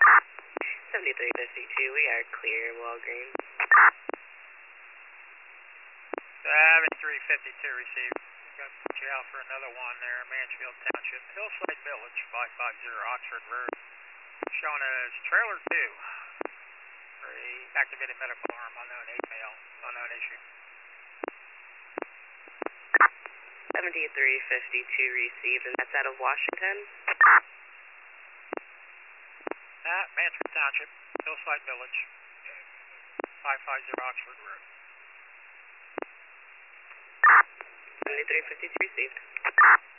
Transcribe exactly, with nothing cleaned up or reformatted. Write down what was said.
seventy-three fifty-two, we are clear, Walgreens. seventy-three fifty-two received. We've got to put you out for another one there, Mansfield Township, Hillside Village, five five zero Oxford Road. Shown as trailer two. For a activated medical arm, unknown eight male, unknown issue. seventy-three fifty-two received, and that's out of Washington? At Mansfield Township, Hillside Village, five five zero Oxford Road. seventy-three fifty-two received.